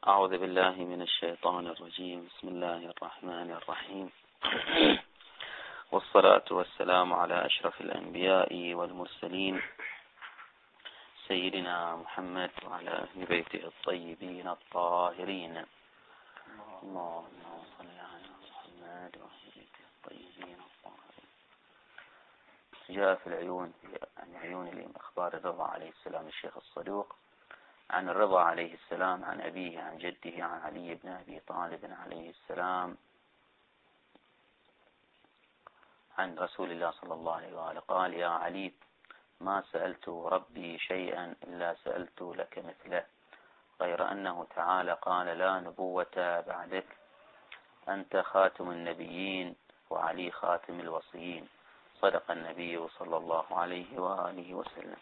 أعوذ بالله من الشيطان الرجيم. بسم الله الرحمن الرحيم. والصلاة والسلام على أشرف الأنبياء والمرسلين سيدنا محمد وعلى أهل بيته الطيبين الطاهرين. اللهم صل على محمد وأهل بيته الطيبين الطاهرين. جاء في عيون الأخبار الرضا عليه السلام الشيخ الصدوق عن الرضا عليه السلام عن أبيه عن جده عن علي بن أبي طالب عليه السلام عن رسول الله صلى الله عليه وآله قال: يا علي، ما سألت ربي شيئا إلا سألت لك مثله، غير أنه تعالى قال: لا نبوة بعدك، أنت خاتم النبيين وعلي خاتم الوصيين. صدق النبي صلى الله عليه وآله وسلم.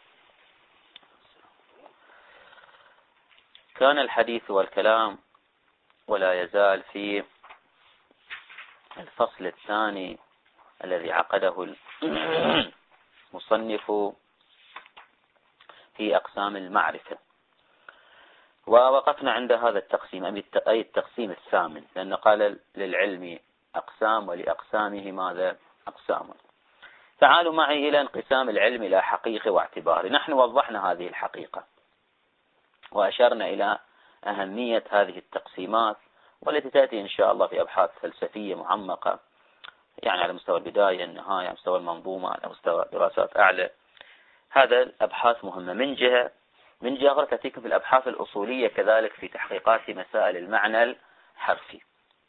كان الحديث والكلام ولا يزال في الفصل الثاني الذي عقده المصنف في أقسام المعرفة، ووقفنا عند هذا التقسيم أي التقسيم الثامن، لأنه قال للعلم أقسام ولأقسامه ماذا؟ أقسام. تعالوا معي إلى انقسام العلم إلى حقيقة واعتبار. نحن وضحنا هذه الحقيقة وأشرنا إلى أهمية هذه التقسيمات، والتي تأتي إن شاء الله في أبحاث فلسفية معمقة، يعني على مستوى البداية النهاية، على مستوى المنظومة، على مستوى دراسات أعلى. هذا الأبحاث مهمة من جهة أخرى تأتيكم في الأبحاث الأصولية كذلك في تحقيقات مسائل المعنى الحرفي.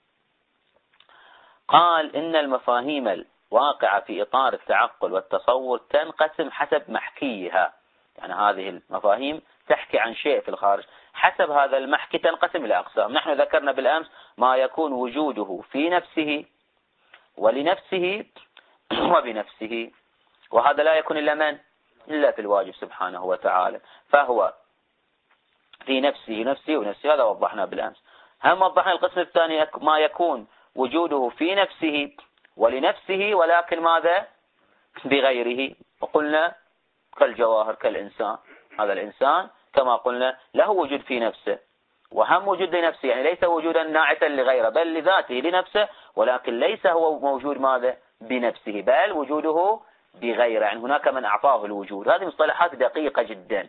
قال إن المفاهيم الواقعة في إطار التعقل والتصور تنقسم حسب محكيها، يعني هذه المفاهيم تحكي عن شيء في الخارج، حسب هذا المحكي تنقسم إلى أقسام. نحن ذكرنا بالأمس ما يكون وجوده في نفسه ولنفسه وبنفسه، وهذا لا يكون إلا في الواجب سبحانه وتعالى، فهو في نفسه ونفسه، هذا وضحنا بالأمس. هم وضحنا القسم الثاني ما يكون وجوده في نفسه ولنفسه ولكن ماذا؟ بغيره، وقلنا كالجواهر كالإنسان، هذا الإنسان كما قلنا له وجود في نفسه وهم وجود لنفسه، يعني ليس وجودا ناعتا لغيره بل لذاته لنفسه، ولكن ليس هو موجود ماذا؟ بنفسه، بل وجوده بغيره، يعني هناك من أعطاه الوجود. هذه مصطلحات دقيقة جدا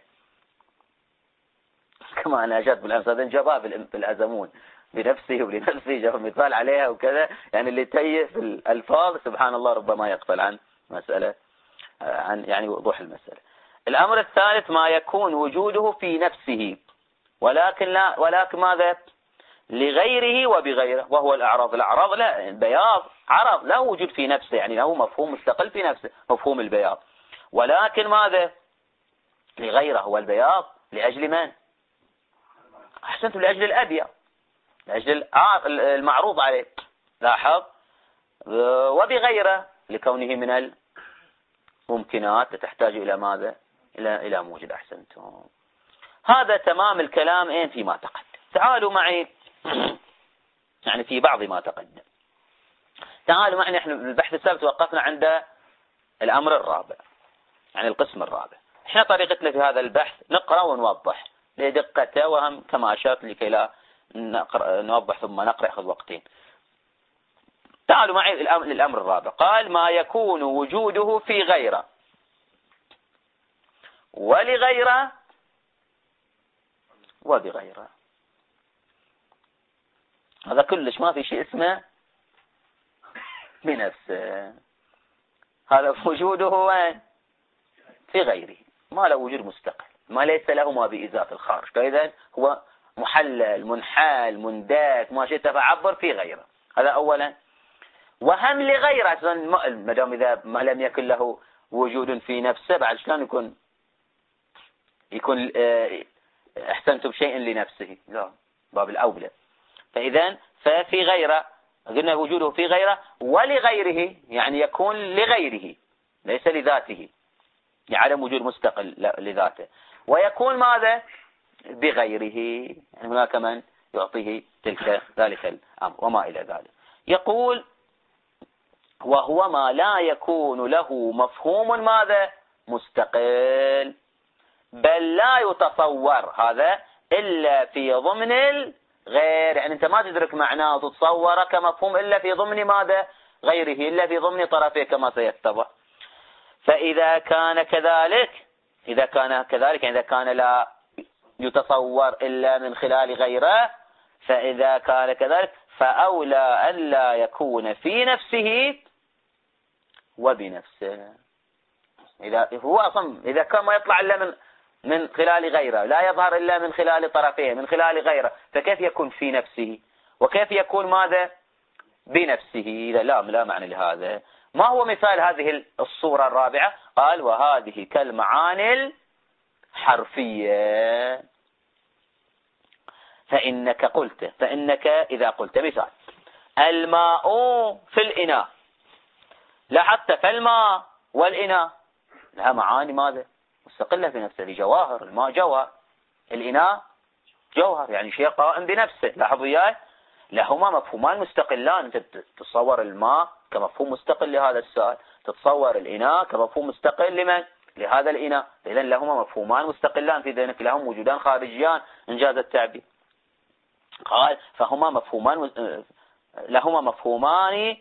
كما أنا أشرت بالأمس، هذا جابها بالأزمون بنفسه ولنفسه، جاب مثال عليها وكذا، يعني اللي تيه في الألفاظ سبحان الله ربما يغفل عن مسألة، عن يعني وضوح المسألة. الأمر الثالث ما يكون وجوده في نفسه ولكن ماذا؟ لغيره وبغيره، وهو الأعراض. الأعراض لا، البياض عرض له وجود في نفسه، يعني له مفهوم مستقل في نفسه، مفهوم البياض، ولكن ماذا؟ لغيره. هو البياض لأجل من؟ أحسنت، لأجل الأبيض، لأجل المعروض عليه، لاحظ، وبغيره لكونه من الممكنات تحتاج إلى ماذا؟ إلى موجب. أحسنتم. هذا تمام الكلام فيما تقدم. تعالوا معي يعني في بعض ما تقدم. تعالوا معي، نحن البحث السابق وقفنا عند الأمر الرابع، يعني القسم الرابع. احنا طريقتنا في هذا البحث نقرأ ونوضح لدقته، وهم كما أشرت لكي لا نوضح ثم نقرأ يأخذ وقتين. تعالوا معي للأمر الرابع. قال ما يكون وجوده في غيره ولغيره وبغيره. هذا كلش ما في شيء اسمه بنفسه، هذا وجوده وين؟ في غيره، ما له وجود مستقل، ما ليس له ما بإزاف الخارج، فإذا هو محلل منحال منداك ما شئت فعبر في غيره. هذا أولا. وهم لغيره، ما دام إذا ما لم يكن له وجود في نفسه بعد شلون يكون احسنت بشيء لنفسه؟ لا، باب الأولى. فإذا ففي غيره، قلنا وجوده في غيره ولغيره، يعني يكون لغيره ليس لذاته، لعدم وجود مستقل لذاته، ويكون ماذا؟ بغيره، يعني هناك من يعطيه ذلك الأمر وما إلى ذلك. يقول وهو ما لا يكون له مفهوم ماذا؟ مستقل، بل لا يتصور هذا إلا في ضمن غير، يعني أنت ما تدرك معناه وتتصوره كمفهوم إلا في ضمن ماذا؟ غيره، إلا في ضمن طرفه كما سيتضح. فإذا كان كذلك، يعني إذا كان لا يتصور إلا من خلال غيره، فإذا كان كذلك فأولى أن لا يكون في نفسه وبنفسه. إذا هو أصلا إذا كان ما يطلع إلا من خلال غيره، لا يظهر إلا من خلال طرفيه، من خلال غيره، فكيف يكون في نفسه؟ وكيف يكون ماذا؟ بنفسه. إذا لا معنى لهذا. ما هو مثال هذه الصورة الرابعة؟ قال وهذه كالمعاني الحرفية. فإنك إذا قلت مثال الماء في الإناء، لاحظت فالماء والإناء لها معاني ماذا؟ مستقلة في نفسه، جواهر. الماء جوهر، الإناء جوهر، يعني شيء قائم بنفسه. لاحظوا وياي، لهما مفهومان مستقلان. انت تتصور الماء كمفهوم مستقل لهذا السائل، تتصور الإناء كمفهوم مستقل لمن؟ لهذا الإناء. إذن لهما مفهومان مستقلان في ذهنك، لهم وجودان خارجيان إنجاز التعبير. قال لهما مفهومان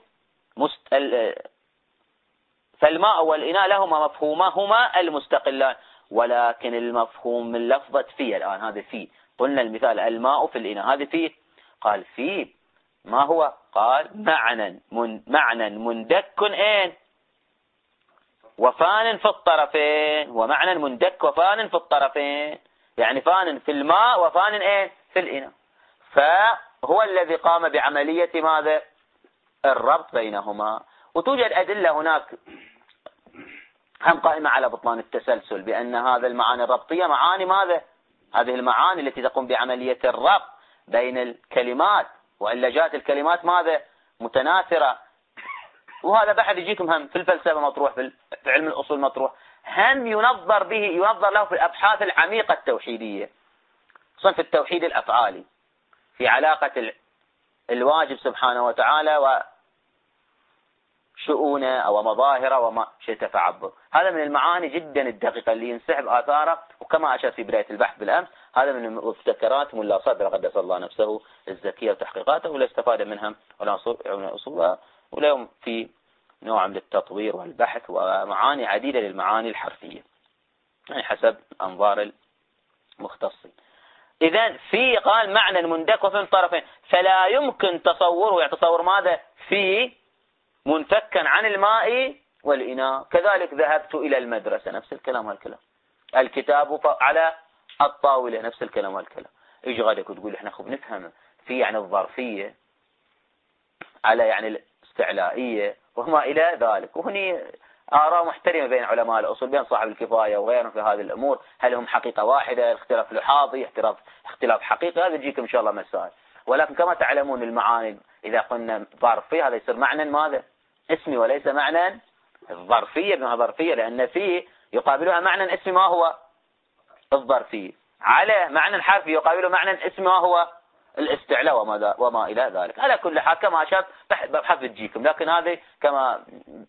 فالماء والإناء لهما مفهومهما المستقلان، ولكن المفهوم من لفظة في. الآن هذا في، قلنا المثال الماء في الإناء، هذا في. قال في ما هو؟ قال معنى مندك وفان في الطرفين، ومعنى مندك وفان في الطرفين، يعني فان في الماء وفان في الإناء. فهو الذي قام بعملية ماذا؟ الربط بينهما. وتوجد أدلة هناك هم قائمة على بطلان التسلسل، بأن هذا المعاني الربطية معاني ماذا؟ هذه المعاني التي تقوم بعملية الربط بين الكلمات، وإلا جاءت الكلمات ماذا؟ متناثرة. وهذا بحث يجيكم هم في الفلسفة مطروح، في علم الأصول مطروح، هم ينظر له في الأبحاث العميقة التوحيدية، خصوصا في التوحيد الأفعالي، في علاقة الواجب سبحانه وتعالى وشؤونه أو مظاهره وما شئت فعبر. هذا من المعاني جدا الدقيقة اللي ينسحب آثاره، وكما أشرت في بداية البحث بالأمس، هذا من مبتكرات ملا صدر قدس الله نفسه الزكية وتحقيقاته، ولا استفاد منهم ولا أصول، ولهم في نوع من التطوير والبحث ومعاني عديدة للمعاني الحرفية، يعني حسب أنظار المختصين. إذن في قال معنى مندك وفي طرفين، فلا يمكن تصوره، يعني تصور ماذا؟ في منفكا عن الماء والإناء. كذلك ذهبت إلى المدرسة، نفس الكلام والكلام. الكتاب على الطاولة، نفس الكلام والكلام. يجي غادك وتقول احنا خب نفهم في يعني الظرفية على يعني الاستعلائية وما إلى ذلك. وهني آراء محترمة بين علماء الأصول، بين صاحب الكفاية وغيرهم في هذه الأمور. هل هم حقيقة واحدة؟ اختلاف لحاظي، اختلاف حقيقي، هذا يجيكم إن شاء الله مسائل. ولكن كما تعلمون المعاني إذا قلنا ظرفي هذا يصير معنى ماذا؟ اسمي، وليس معنى الظرفية بما ظرفية، لأن فيه يقابلها معنى اسمي ما هو الظرفية، على معنى حرفي يقابله معنى اسمي ما هو الاستعلاء وما إلى ذلك. على كل حال كما أشرت ببحث بتجيكم، لكن هذه كما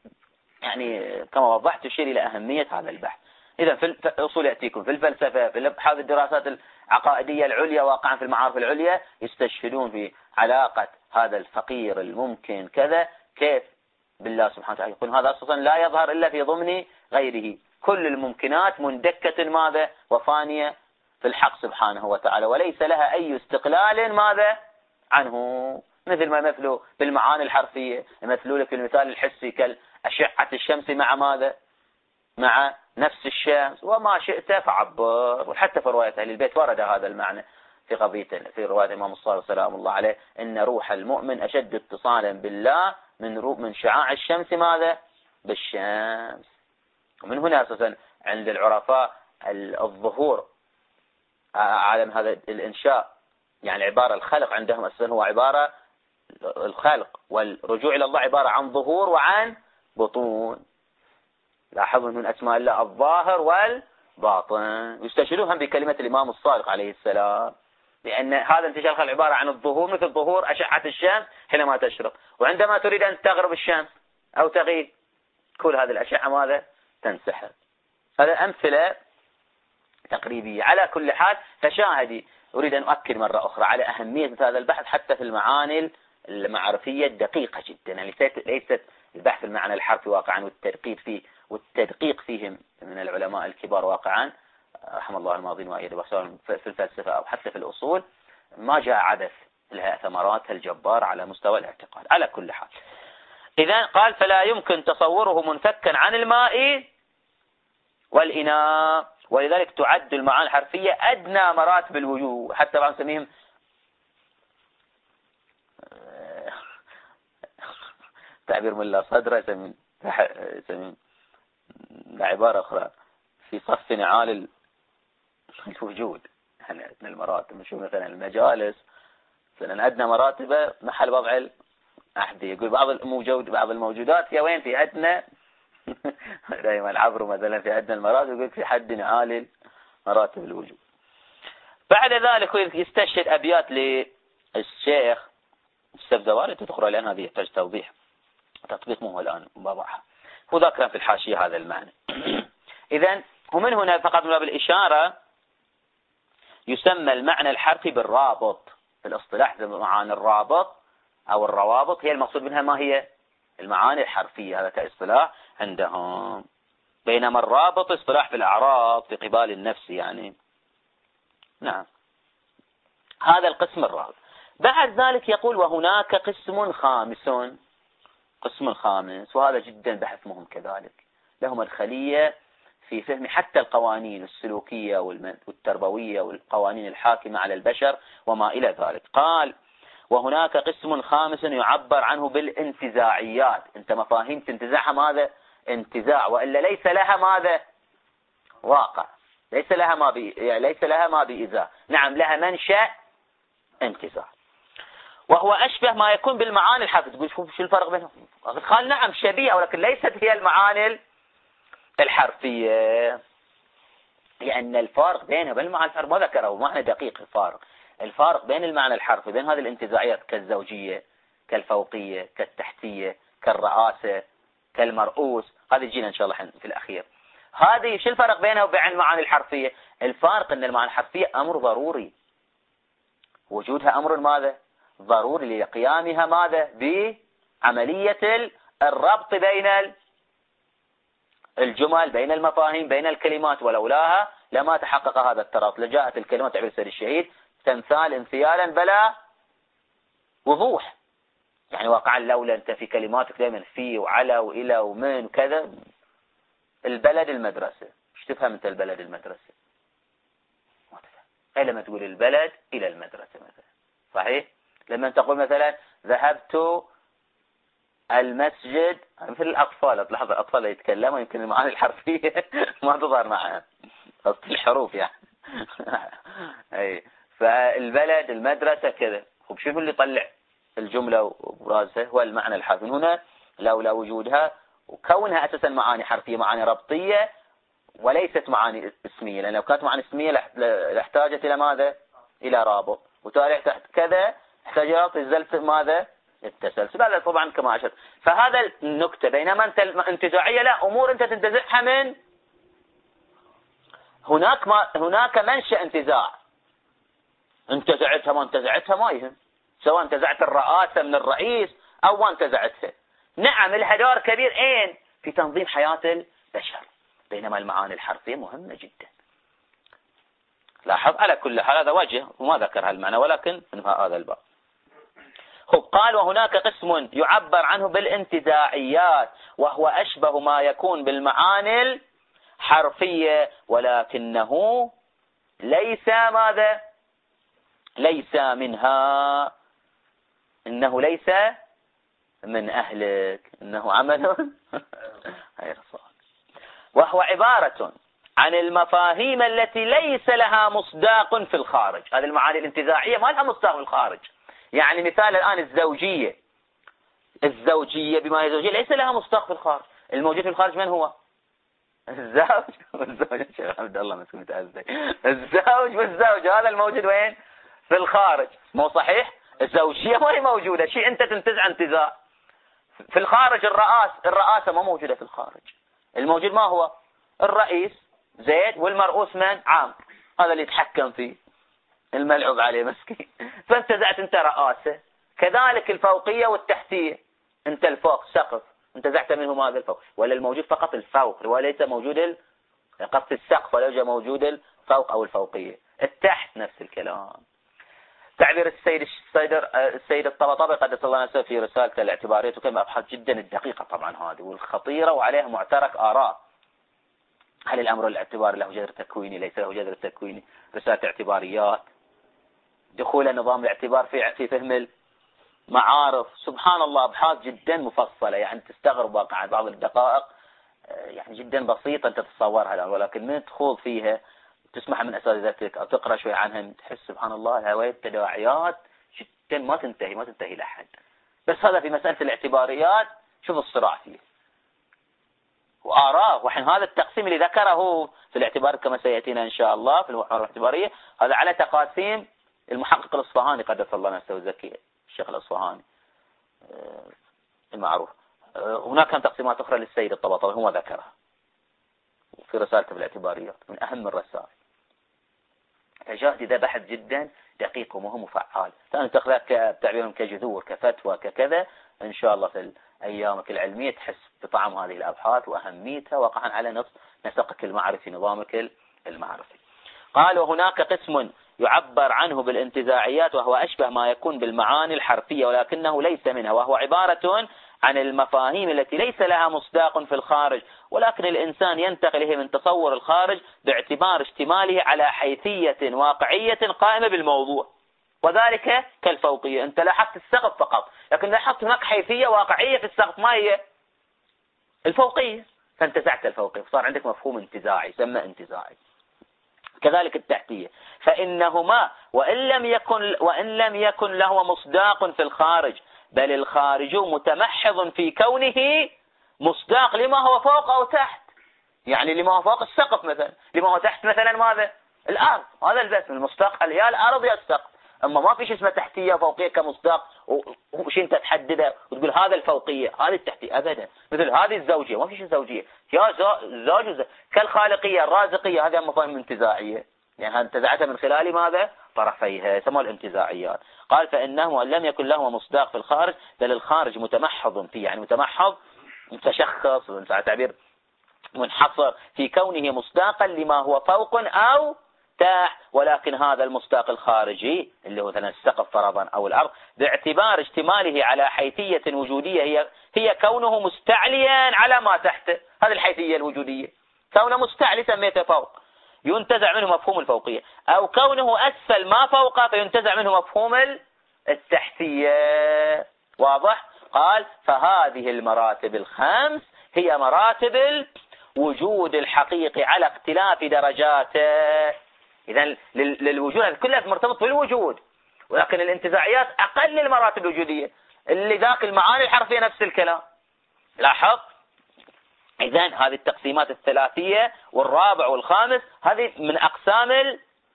وضحت تشير إلى أهمية هذا البحث. إذا في الأصول يأتيكم، في الفلسفة، في الأبحاث الدراسات العقائدية العليا، واقعا في المعارف العليا، يستشهدون في علاقة هذا الفقير الممكن كذا كيف بالله سبحانه وتعالى. يقول هذا أصلا لا يظهر إلا في ضمن غيره. كل الممكنات مندكة ماذا؟ وفانية في الحق سبحانه وتعالى، وليس لها أي استقلال ماذا؟ عنه. مثل ما يمثلوا بالمعاني الحرفية، يمثلوا لك المثال الحسي كالأشعة الشمس مع ماذا؟ مع نفس الشمس، وما شئت فعبر. وحتى في رواية أهل البيت ورد هذا المعنى في قضية، في رواية الإمام الصادق سلام الله عليه، إن روح المؤمن أشد اتصالا بالله من شعاع الشمس ماذا؟ بالشمس. ومن هنا أساسا عند العرفاء الظهور عالم هذا الإنشاء، يعني عبارة الخلق عندهم أساسا هو عبارة الخلق، والرجوع إلى الله عبارة عن ظهور وعن بطون. لاحظوا من أسماء الله الظاهر والباطن. يستشهدون هم بكلمة الإمام الصادق عليه السلام، لأن هذا انتشار الخلق عبارة عن الظهور، مثل ظهور أشعة الشمس حينما تشرق، وعندما تريد أن تغرب الشمس أو تغيب كل هذه الأشعة ماذا؟ تنسحب. هذا أمثلة تقريبية. على كل حال فشاهدي أريد أن أؤكد مرة أخرى على أهمية هذا البحث حتى في المعاني المعرفية الدقيقة جدا، يعني ليست البحث في المعنى الحرفي واقعا والتدقيق فيه من العلماء الكبار واقعا رحم الله الماضين وأيده، سواء في الفلسفة أو حتى في الأصول ما جاء عبث، لها ثمراتها الجبار على مستوى الاعتقاد. على كل حال، إذا قال فلا يمكن تصوره منفكا عن الماء والإناء، ولذلك تعد المعاني الحرفية أدنى مراتب الوجود، حتى بعض نسميهم تعبير ملا صدرة يسمين بعبارة أخرى في صف نعال الوجود، يعني أدنى المراتب. نشوف مثلا المجالس مثلا أدنى مراتبه محل وضع الأحذية، يقول بعض الموجودات هي وين في أدنى دائما العبر مثلا في أدنى المراتب، يقول في حد نعال مراتب الوجود. بعد ذلك يستشهد أبيات للشيخ السبزواري تذكرها، لأن هذه يحتاج توضيح تطبيق مو الآن بضعها، وذكر في الحاشية هذا المعنى. إذن ومن هنا فقط من باب الإشارة يسمى المعنى الحرفي بالرابط في الاصطلاح. معاني الرابط أو الروابط هي المقصود منها ما هي المعاني الحرفية، هذا كاصطلاح عندهم، بينما الرابط اصطلاح في الأعراض في قبال النفس يعني. نعم، هذا القسم الرابع. بعد ذلك يقول وهناك قسم خامس، وهذا جدا بحث مهم كذلك، له مدخلية في فهم حتى القوانين السلوكية والتربوية والقوانين الحاكمة على البشر وما إلى ذلك. قال وهناك قسم خامس يعبر عنه بالانتزاعيات. انت مفاهيم تنتزعها ماذا؟ انتزاع، وإلا ليس لها ماذا؟ واقع، ليس لها ما بإزاء. نعم، لها منشأ انتزاع، وهو أشبه ما يكون بالمعاني الحرفية. تقول شو الفرق بينهم؟ قال نعم شبيهة، ولكن ليست هي المعاني الحرفية، لأن الفارق بينها وبين المعنى الحرفي ما ذكره معنى دقيق. الفارق بين المعنى الحرفي بين هذه الانتزاعيات كالزوجية كالفوقية كالتحتية كالرئاسة كالمرؤوس، هذه تجينا إن شاء الله في الأخير. هذه شو الفرق بينها وبين المعاني الحرفية؟ الفارق أن المعاني الحرفية أمر ضروري، وجودها أمر ماذا؟ ضروري لقيامها ماذا؟ بعملية الربط بين الجمل، بين المفاهيم، بين الكلمات، ولولاها لما تحقق هذا الترابط. لجاءت الكلمات تعبير سيد الشهيد تمثال انثيالا بلا وضوح، يعني واقعا لولا انت في كلماتك دائما في وعلى والى ومن وكذا. البلد المدرسة، ايش تفهم انت البلد المدرسة؟ ما تفهم لما تقول البلد الى المدرسة مثلا، صحيح؟ لما تقول مثلا ذهبت المسجد، مثل الأطفال، تلاحظ الأطفال يتكلموا يمكن المعاني الحرفية ما تظهر معها، قصد الحروف يعني. أي فالبلد المدرسة كذا، وبشوف اللي يطلع الجملة وبرازها هو المعنى الحرفي. هنا لولا وجودها وكونها أساسا معاني حرفية، معاني ربطية وليست معاني اسمية، لأن لو كانت معاني اسمية لاحتاجت إلى ماذا؟ إلى رابط، وتاريخ تحت كذا احتاج رابط الزلف ماذا؟ التسلسل. هذا طبعا كما أشرت. فهذا النكتة، بينما أنت الانتزاعية لا، أمور أنت تنتزعها من هناك منشأ انتزاع، انتزعتها ما انتزعتها ما يهم، سواء انتزعت الرئاسة من الرئيس أو ما انتزعتها. نعم لها دور كبير أين؟ في تنظيم حياة البشر، بينما المعاني الحرفية مهمة جدا. لاحظ على كل حال هذا وجه وما ذكر هالمعنى، ولكن انهى هذا الباب. قال وهناك قسم يعبر عنه بالانتزاعيات، وهو أشبه ما يكون بالمعاني الحرفية، ولكنه ليس ماذا؟ ليس منها، إنه ليس من أهلك، إنه عمل غير صالح. وهو عبارة عن المفاهيم التي ليس لها مصداق في الخارج. هذه المعاني الانتزاعية ما لها مصداق في الخارج. يعني مثال الآن الزوجية بما هي زوجية ليس لها مصداق في الخارج. الموجود في الخارج من هو؟ الزوج والزوجة. شيخ عبد الله مسكين متعذب. الزوج والزوجة هذا الموجود وين؟ في الخارج. مو صحيح؟ الزوجية ما هي موجودة، شيء أنت تنتزع انتزاع. في الخارج الرئاسة ما موجودة في الخارج. الموجود ما هو؟ الرئيس زيد، والمرؤوس من؟ عام، هذا اللي يتحكم فيه. الملعوب عليه مسكين. فانتزعت انت رئاسة. كذلك الفوقية والتحتية، انت الفوق سقف انتزعت منه هذا الفوق، ولا الموجود فقط الفوق وليس موجود قصد السقف، ولا يوجد موجود الفوق او الفوقية. التحت نفس الكلام. تعبير السيد الطباطبائي قدس الله نفسه في رسالته الاعتبارية، وكما أبحاث جدا الدقيقة طبعا هذه والخطيرة، وعليها معترك آراء. هل الأمر الاعتباري له جذر تكويني ليس له جذر تكويني؟ رسالة اعتباريات، دخول النظام الاعتبار في فهم المعارف. سبحان الله أبحاث جدا مفصلة، يعني تستغرب واقعا بعض الدقائق يعني جدا بسيطة أنت تتصورها الآن، ولكن من تخوض فيها تسمعها من أساتذتك أو تقرأ شوي عنها تحس سبحان الله هواية تداعيات جدا ما تنتهي لأحد. بس هذا في مسألة الاعتباريات شوف الصراع فيه وآراء. وحين هذا التقسيم اللي ذكره في الاعتبار كما سيأتينا إن شاء الله في المحاور الاعتبارية، هذا على تقاسيم المحقق الأصفهاني قدس الله نفسه الزكي، الشيخ الأصفهاني المعروف. هناك كان تقسيمات أخرى للسيد الطباطبائي هو ذكرها في رسالته في الاعتباريات، من أهم الرسائل. فجاهد ذا بحث جدا دقيق ومهم وفعال. فأنت تأخذها بتعبيرهم كجذور كفتوى ككذا، إن شاء الله في أيامك العلمية تحس بطعم هذه الأبحاث وأهميتها وقعا على نسقك المعرفي، نظامك المعرفي. قال وهناك قسم يعبر عنه بالانتزاعيات وهو أشبه ما يكون بالمعاني الحرفية ولكنه ليس منها، وهو عبارة عن المفاهيم التي ليس لها مصداق في الخارج، ولكن الإنسان ينتقل إليه من تصور الخارج باعتبار اشتماله على حيثية واقعية قائمة بالموضوع، وذلك كالفوقية. أنت لاحظت السقف فقط، لكن لاحظت هناك حيثية واقعية في السقف، ما هي؟ الفوقية. فانتزعت الفوقية، فصار عندك مفهوم انتزاعي يسمى انتزاعي. كذلك التحتية، فإنهما وإن لم يكن له مصداق في الخارج، بل الخارج متمحض في كونه مصداق لما هو فوق أو تحت. يعني لما هو فوق السقف مثلا، لما هو تحت مثلا ماذا؟ الأرض. هذا البس المصداق يا الأرض يا السقف. أما ما في شيء اسمه تحتية وفوقية كمصداق وش أنت تحدده وتقول هذا الفوقية هذه التحتية أبدا. مثل هذه الزوجية، ما في شيء زوجية يا زوج كالخالقية الرازقية، هذه مفاهيم انتزاعية، يعني انتزعتها من خلال ماذا؟ طرفيها، يسمى الانتزاعيات. قال فإنه لم يكن له مصداق في الخارج، بل الخارج متمحض فيه، يعني متمحض متشخص على تعبير منحصر في كونه مصداقا لما هو فوق أو تحت، ولكن هذا المصداق الخارجي اللي هو مثلا السقف فرضا أو الأرض باعتبار اشتماله على حيثية وجودية هي كونه مستعليا على ما تحته. هذه الحيثية الوجودية، كونه مستعلي سميته فوق ينتزع منه مفهوم الفوقية، أو كونه أسفل ما فوق فينتزع منه مفهوم التحتية. واضح؟ قال فهذه المراتب الخمس هي مراتب الوجود الحقيقي على اختلاف درجاته. إذن للوجود كلها مرتبط بالوجود، ولكن الانتزاعيات أقل المراتب الوجودية اللي ذاك المعاني الحرفية نفس الكلام. لاحظ؟ إذن هذه التقسيمات الثلاثية والرابع والخامس هذه من أقسام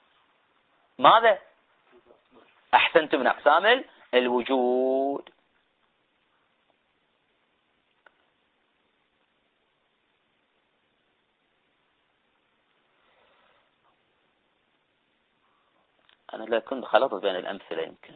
ماذا؟ أحسنتم، من أقسام الوجود. أنا لا كنت خلطت بين الأمثلة يمكن.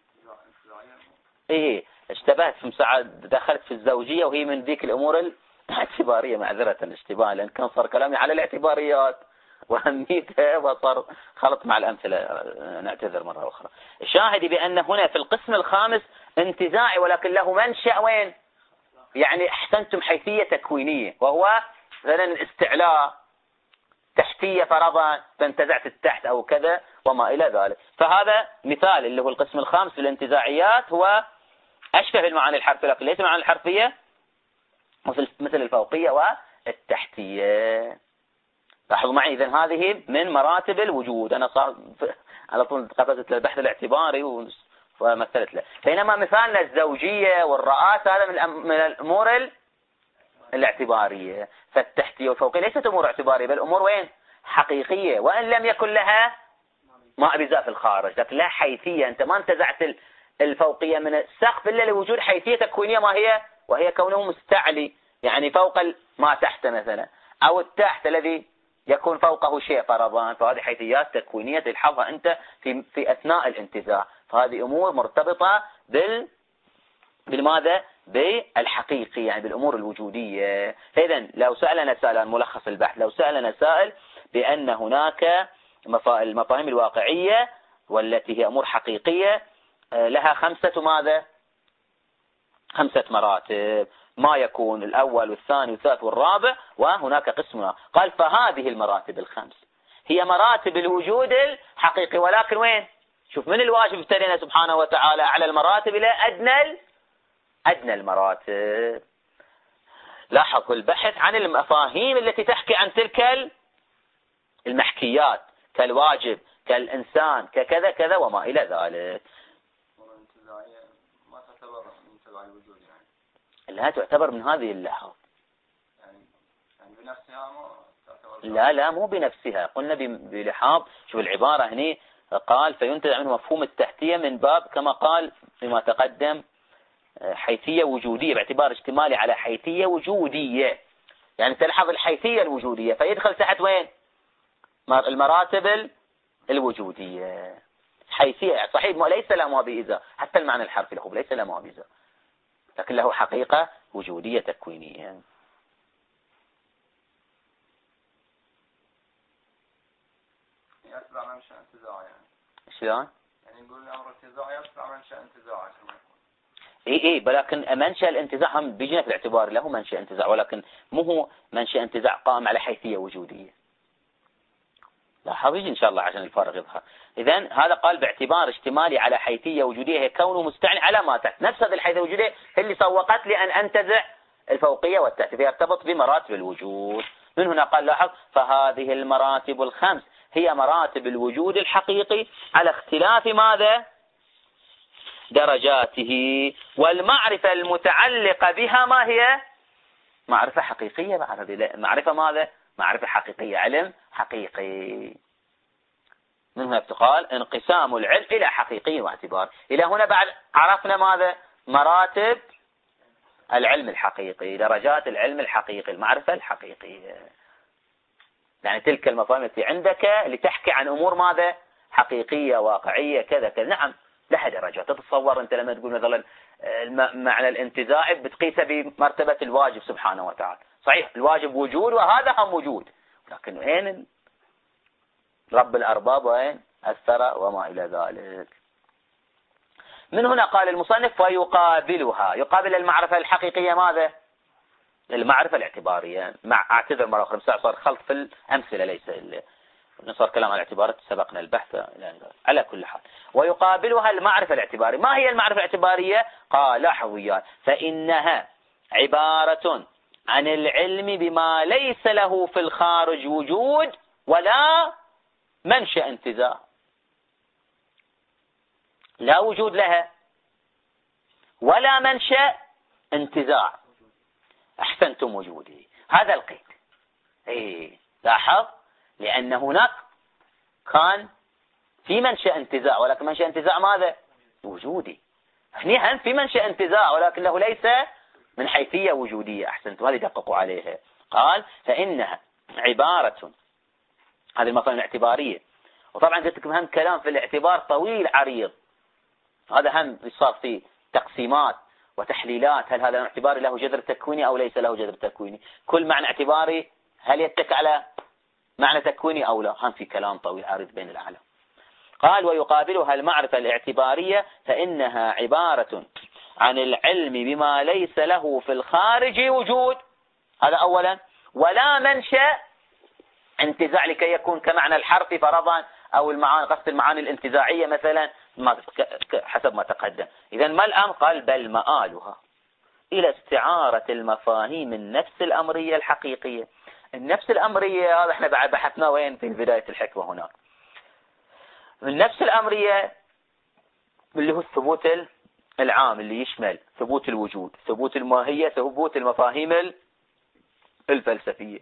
إيه اشتبهت في مساعة، دخلت في الزوجية وهي من ذيك الأمور الاعتبارية، معذرة الاشتباه، لأن كان صار كلامي على الاعتباريات وأهميتها وصار خلط مع الأمثلة، نعتذر مرة أخرى. شاهدي بأن هنا في القسم الخامس انتزاعي، ولكن له منشأ وين؟ يعني أحسنتم حيثية تكوينية، وهو مثلا الاستعلاء، تحتية فرضا فانتزعت التحت أو كذا وما إلى ذلك. فهذا مثال اللي هو القسم الخامس في الانتزاعيات، هو أشبه بالمعاني الحرفية لكن ليس معاني الحرفية، مثل الفوقية والتحتية. لاحظوا معي، إذن هذه من مراتب الوجود. أنا صار على طول قفزت للبحث الاعتباري ومثلت له. بينما مثالنا الزوجية والرئاسة هذا من الأمور الاعتبارية. فالتحتية والفوقية ليست أمور اعتبارية، بل أمور وين؟ حقيقية، وإن لم يكن لها ما أبزاء في الخارج، لكن لا حيثية. أنت ما انتزعت الفوقية من السقف إلا لوجود حيثية تكوينية، ما هي؟ وهي كونه مستعلي، يعني فوق ما تحت مثلا، أو التحت الذي يكون فوقه شيء فرضا، فهذه حيثيات تكوينية تلحظها أنت في أثناء الانتزاع، فهذه أمور مرتبطة بالماذا؟ بالحقيقي، يعني بالأمور الوجودية. فإذا لو سألنا سائل، ملخص البحث، لو سألنا سائل بأن هناك المفاهيم الواقعية والتي هي أمور حقيقية لها ماذا؟ 5 مراتب، ما يكون الأول والثاني والثالث والرابع، وهناك قسمها. قال فهذه المراتب ال5 هي مراتب الوجود الحقيقي، ولكن وين؟ شوف من الواجب ابتلينا سبحانه وتعالى أعلى المراتب إلى أدنى المراتب. لاحظوا البحث عن المفاهيم التي تحكي عن تلك المحكيات، كالواجب، كالإنسان، ككذا كذا وما إلى ذلك. ما تعتبر من تبع الوجود يعني؟ لا تعتبر من هذه اللحظة، يعني بنفسها ما تعتبر؟ لا مو بنفسها، قلنا بلحاظ. شوف العبارة هنا قال فينتزع منه مفهوم التحتية من باب كما قال فيما تقدم حيثية وجودية، باعتبار اشتمالي على حيثية وجودية، يعني تلحظ الحيثية الوجودية فيدخل تحت وين؟ المراتب الوجودية. حيثية صحيح ليس له ما بإذا، حتى المعنى الحرفي له ليس له ما بإذا، لكن له حقيقة وجودية تكوينية. يتبع منشأ انتزاع يعني. شلون؟ يعني نقول الأمر انتزاع يتبع منشأ انتزاع. ولكن منشأ الانتزاع هم بيجينا في الاعتبار، له منشأ انتزاع، ولكن مو هو منشأ انتزاع قائم على حيثية وجودية. لاحظ يجي إن شاء الله عشان الفارق يظهر. إذن هذا قال باعتبار اشتمالي على حيثية وجودية هي كونه مستعن على ما تحت. نفس هذه الحيثية الوجودية اللي سوقت لي أن أنتزع الفوقية والتحتية، يرتبط بمراتب الوجود. من هنا قال لاحظ فهذه المراتب ال5 هي مراتب الوجود الحقيقي على اختلاف ماذا؟ درجاته، والمعرفة المتعلقة بها ما هي؟ معرفة حقيقية. معرفة ماذا؟ معرفة حقيقية، علم حقيقي. من هنا تقال انقسام العلم إلى حقيقي واعتبار. إلى هنا بعد عرفنا ماذا؟ مراتب العلم الحقيقي، درجات العلم الحقيقي، المعرفة الحقيقية، يعني تلك المفاهيم التي عندك لتحكي عن أمور ماذا؟ حقيقية واقعية كذا كذا. نعم لها درجات. تتصور أنت لما تقول مثلا معنى الانتزاع بتقيسه بمرتبة الواجب سبحانه وتعالى، صحيح الواجب وجود وهذا هم وجود، لكن وين رب الأرباب وين الثرى وما إلى ذلك. من هنا قال المصنف ويقابلها، يقابل المعرفة الحقيقية ماذا؟ المعرفة الاعتبارية. اعتذر مرة أخرى صار خلط في الأمثلة، ليس صار كلام عن الاعتبارات سبقنا البحث على كل حال. ويقابلها المعرفة الاعتبارية. ما هي المعرفة الاعتبارية؟ قال لاحظوا وياي فإنها عبارة عن العلم بما ليس له في الخارج وجود ولا منشأ انتزاع، لا وجود لها ولا منشأ انتزاع. أحسنتم وجودي، هذا القيد. لاحظ لأن هناك كان في منشأ انتزاع، ولكن منشأ انتزاع ماذا؟ وجودي. هنا هم في منشأ انتزاع ولكنه ليس من حيثية وجودية. أحسنتم، هذه دققوا عليها. قال فإنها عبارة، هذه المفاهيم الاعتبارية. وطبعا قلت لكم هم كلام في الاعتبار طويل عريض، هذا هم صار فيه تقسيمات وتحليلات. هل هذا الاعتباري له جذر تكويني أو ليس له جذر تكويني؟ كل معنى اعتباري هل يتك على معنى تكويني أو لا؟ هم في كلام طويل عريض بين الأعلام. قال ويقابلها المعرفة الاعتبارية فإنها عبارة عن العلم بما ليس له في الخارج وجود، هذا أولا، ولا منشأ انتزاع لكي يكون كمعنى الحرف فرضا أو المعاني، قصد المعاني الانتزاعية مثلا حسب ما تقدم. إذن ما الأمر؟ قال بل مآلها إلى استعارة المفاهيم النفس الأمرية الحقيقية. النفس الأمرية هذا احنا بعد بحثنا وين في بداية الحكمة هناك. النفس الأمرية اللي هو الثبوت العام اللي يشمل ثبوت الوجود، ثبوت الماهية، ثبوت المفاهيم الفلسفية.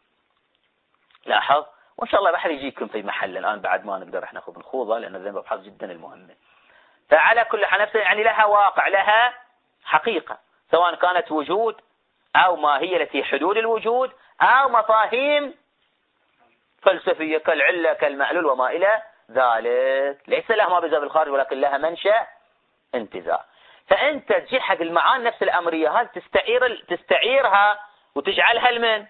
لاحظ، وإن شاء الله بحر يجيكم في محل الآن بعد ما نقدر احنا ناخذ نخوضه، لأن ذي مبحث جدا المهمة. فعلى كل حال نفسه يعني لها واقع، لها حقيقة، سواء كانت وجود أو ماهية التي حدود الوجود أو مفاهيم فلسفية كالعلة كالمعلول وما إلى ذلك، ليس لها ما بذهب الخارج ولكن لها منشأ انتزاع. فأنت تجي حق المعاني نفس الأمرية هذه تستعيرها وتجعلها المن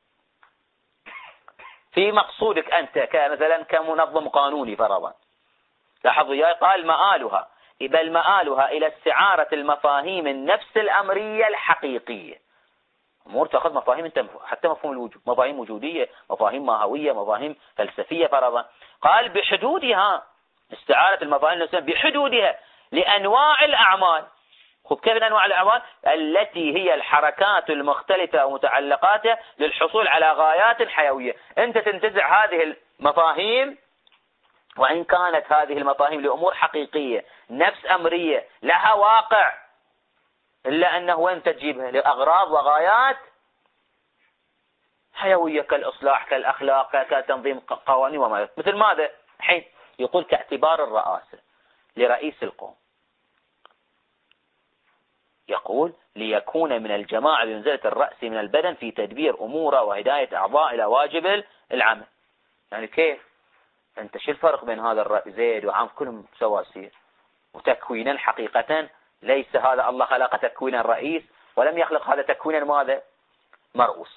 في مقصودك أنت كمثلا كمنظم قانوني فرضا. لاحظوا يا قال مآلها، بل مآلها إلى استعارة المفاهيم النفس الأمرية الحقيقية. أمور تأخذ مفاهيم أنت حتى مفهوم الوجود، مفاهيم وجودية، مفاهيم ماهوية، مفاهيم فلسفية فرضا. قال بحدودها، استعارة المفاهيم النفسية بحدودها لأنواع الأعمال. خذ كيف أنواع الأعمال؟ التي هي الحركات المختلفة ومتعلقاتها للحصول على غايات حيوية. أنت تنتزع هذه المفاهيم، وإن كانت هذه المفاهيم لأمور حقيقية نفس أمرية لها واقع، إلا أنه وين تجيبها؟ لأغراض وغايات حيوية كالإصلاح كالأخلاق كتنظيم قوانين وما مثل ماذا؟ حين يقول كاعتبار الرئاسة لرئيس القوم، يقول ليكون من الجماعة بمنزلة الرأس من البدن في تدبير أموره وهداية أعضاء إلى واجب العمل. يعني كيف؟ أنت شو الفرق بين هذا الرأس زيد وعام كلهم سواسية وتكوينا حقيقة ليس هذا الله خلق تكوينا رئيس ولم يخلق هذا تكوينا ماذا؟ مرؤوس.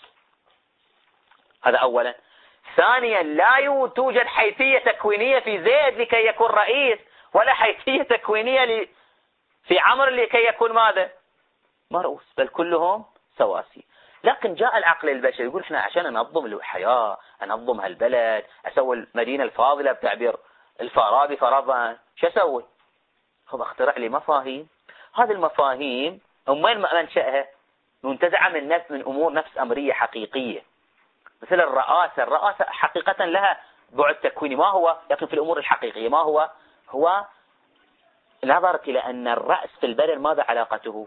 هذا أولا. ثانيا لا توجد حيثية تكوينية في زيد لكي يكون رئيس، ولا حيثية تكوينية في عمرو لكي يكون ماذا؟ مرؤوس، بل كلهم سواسي. لكن جاء العقل البشري يقول احنا عشان ننظم الحياة، انظم هالبلد، اسوي المدينة الفاضلة بتعبير الفارابي فرضا، شو اسوي؟ هو اخترع لي مفاهيم. هذه المفاهيم وين منشأها؟ منتزعة من امور نفس امرية حقيقية، مثل الرئاسة حقيقة لها بعد تكويني، ما هو؟ لكن في الامور الحقيقية ما هو؟ هو نظرت الى ان الرأس في البدن ماذا علاقته؟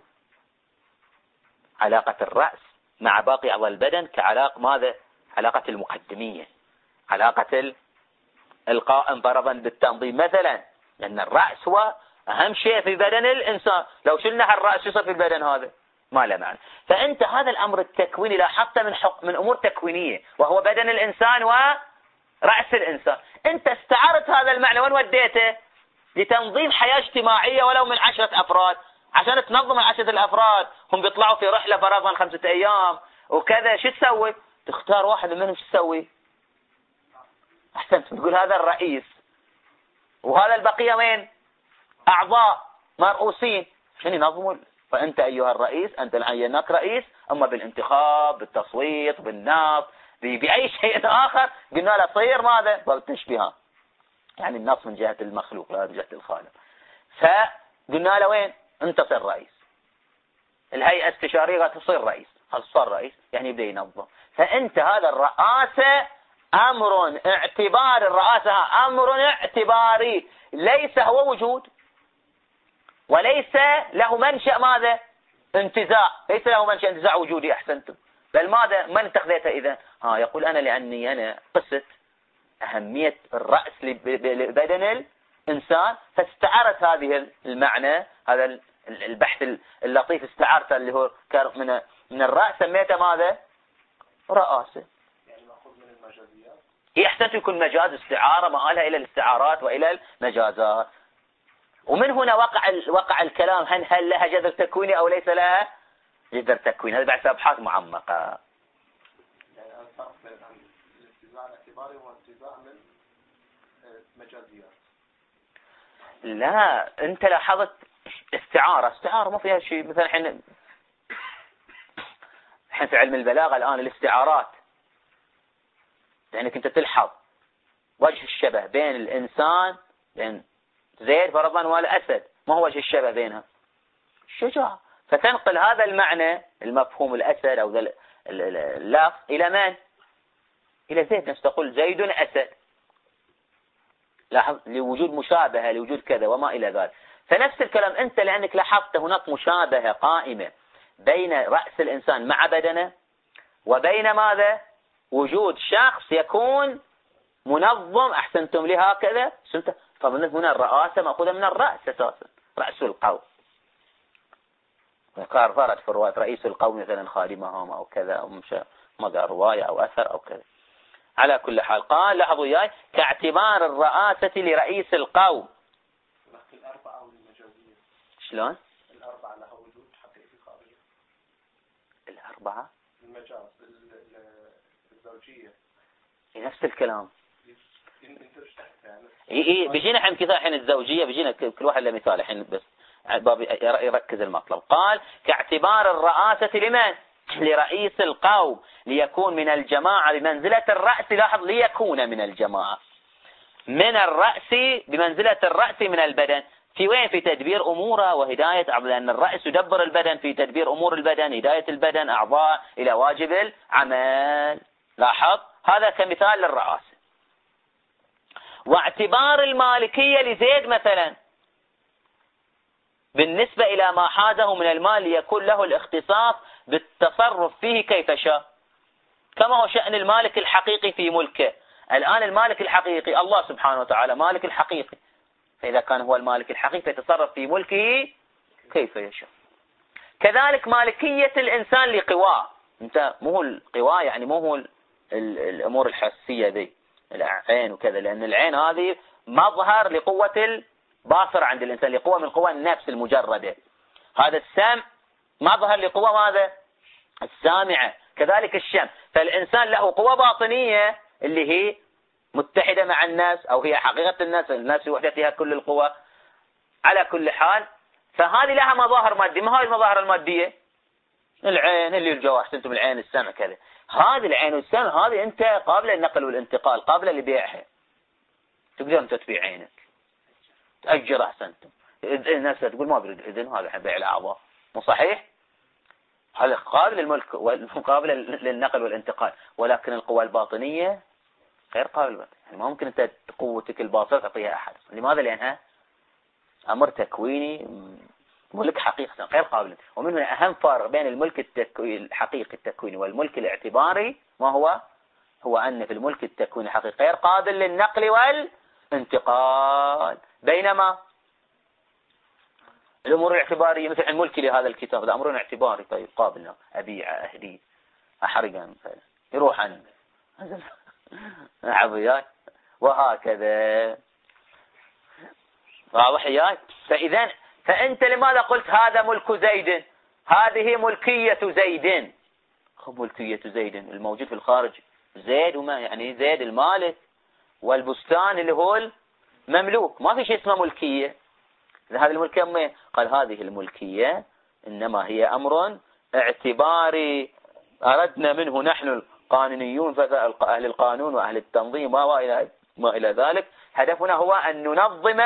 علاقة الرأس مع باقي أعضاء البدن كعلاقة ماذا؟ علاقة المقدمية، علاقة القائم فرضا بالتنظيم مثلا، لأن الرأس هو أهم شيء في بدن الإنسان. لو شلنا الرأس يصير في البدن هذا ما له معنى. فأنت هذا الأمر التكويني لاحظت من أمور تكوينية وهو بدن الإنسان ورأس الإنسان. أنت استعرت هذا المعنى وين وديته؟ لتنظيم حياة اجتماعية ولو من 10 أفراد. عشان تنظم 10 الأفراد هم بيطلعوا في رحلة فرضا 5 أيام وكذا، شو تسوي؟ تختار واحد منهم، شو تسوي؟ أحسن تقول هذا الرئيس وهذا البقية وين؟ أعضاء مرؤوسين عشان ينظموا. فأنت أيها الرئيس أنت الآن عيناك رئيس، أما بالانتخاب بالتصويت بالنص بأي شيء آخر قلنا له صير ماذا؟ بالتشبيهات، يعني النص من جهة المخلوق لا من جهة الخالق. فقلنا له وين؟ أنت صير رئيس. الهيئة الاستشارية تصير رئيس، هل صار رئيس يعني يبدأ ينظم. فأنت هذا الرئاسة أمر اعتبار، الرئاسة أمر اعتباري ليس هو وجود، وليس له منشأ ماذا؟ انتزاع، ليس له منشأ انتزاع وجودي. أحسنتم. بل ماذا؟ من اتخذته إذا؟ يقول أنا لأني أنا قست أهمية الرأس لبدن الإنسان فاستعرت هذه المعنى، هذا البحث اللطيف استعارته اللي هو من الرأس سميته ماذا؟ رئاسة. يعني مأخوذ من المجازيات. يحتاج يكون مجاز استعارة مآلها إلى الاستعارات وإلى المجازات. ومن هنا وقع الكلام هل لها جذر تكويني أو ليس لها جذر تكويني. هذا بعد أبحاث معمقة. يعني الفرق بين الانتزاع الاعتباري والانتزاع من مجازيات. لا، أنت لاحظت استعارة ما فيها شيء. مثلا الحين في علم البلاغة الآن الاستعارات، لأنك أنت تلحظ وجه الشبه بين الإنسان بين زيد فرضا والأسد، ما هو وجه الشبه بينها؟ الشجاعة. فتنقل هذا المعنى المفهوم الأسد أو اللفظ إلى من؟ إلى زيد. نفس تقول زيد أسد، لاحظ لوجود مشابهة لوجود كذا وما إلى ذلك. فنفس الكلام أنت لأنك لاحظت هناك مشابهة قائمة بين رأس الإنسان مع بدنه وبين ماذا؟ وجود شخص يكون منظم. أحسنتم لي هكذا. فمن هنا الرئاسة مأخوذة من الرأس أساسا، رأس القوم. وقال فرد في رواية رئيس القوم مثلا خادمهم أو كذا، أو مش مضى رواية أو أثر أو كذا. على كل حال قال لاحظوا وياي كاعتبار الرئاسة لرئيس القوم. الأربعة والمجازية شلون؟ الأربعة لها وجود حقيقي خارجي. الأربعة المجاز الزوجية نفس الكلام. انت ايش تحت يعني؟ اي بيجينا الحين مثال الحين الزوجية بيجينا كل واحد له مثال الحين بس باب يركز المطلب. قال كاعتبار الرئاسة لمن؟ لرئيس القوم ليكون من الجماعة بمنزلة الرأس. لاحظ ليكون من الجماعة من الرأس بمنزلة الرأس من البدن. في وين؟ في تدبير أموره وهداية، لأن الرأس يدبر البدن في تدبير أمور البدن، هداية البدن أعضاء إلى واجب العمل. لاحظ هذا كمثال للرئاسة. واعتبار المالكية لزيد مثلا بالنسبة إلى ما حازه من المال ليكون له الاختصاص بالتصرف فيه كيف شاء، كما هو شأن المالك الحقيقي في ملكه. الآن المالك الحقيقي الله سبحانه وتعالى مالك الحقيقي، فإذا كان هو المالك الحقيقي يتصرف في ملكه كيف يشاء. كذلك مالكية الإنسان لقواه. انت مو القواه يعني مو هو الأمور الحسية ذي العين وكذا، لأن العين هذه مظهر لقوة الباصر عند الإنسان، لقوة من قوى النفس المجردة. هذا السمع مظهر لقوة ماذا؟ السامعة. كذلك الشم. فالإنسان له قوة باطنية اللي هي متحدة مع الناس أو هي حقيقة الناس في وحدتها كل القوى. على كل حال فهذه لها مظاهر مادية. ما هذه المظاهر المادية؟ العين اللي الجواحس انتم العين السمع كذا. هذه العين والسمع هذه انت قابلة للنقل والانتقال، قابلة لبيعها. تقدر انت تبيع عينك تأجر احسنتم. الناس تقول ما بريد اذن هذا بيع الاعضاء، مو صحيح؟ هذا قابل للملك ومقابل للنقل والانتقال، ولكن القوى الباطنية غير قابلة. يعني ما ممكن انت قوتك الباطنة تعطيها احد. لماذا؟ لانها امر تكويني ملك حقيقة غير قابل. ومن هنا اهم فرق بين الملك الحقيقي التكويني والملك الاعتباري ما هو؟ هو ان في الملك التكويني الحقيقي غير قابل للنقل والانتقال، بينما الامور الاعتبارية مثل الملك لهذا الكتاب هذا امر اعتباري. طيب قابلنا ابيع اهدي احرقا يروح عنه عبيات وهكذا. واضح ياك؟ فأنت لماذا قلت هذا ملك زيد؟ هذه ملكية زيد. ملكية زيد الموجود في الخارج زيد، وما يعني زيد المالك والبستان اللي هو المملوك، ما في شيء اسمه ملكية. هذه الملكية قال هذه الملكية إنما هي أمر اعتباري أردنا منه نحن القانونيون أهل القانون وأهل التنظيم ما إلى ذلك. هدفنا هو أن ننظم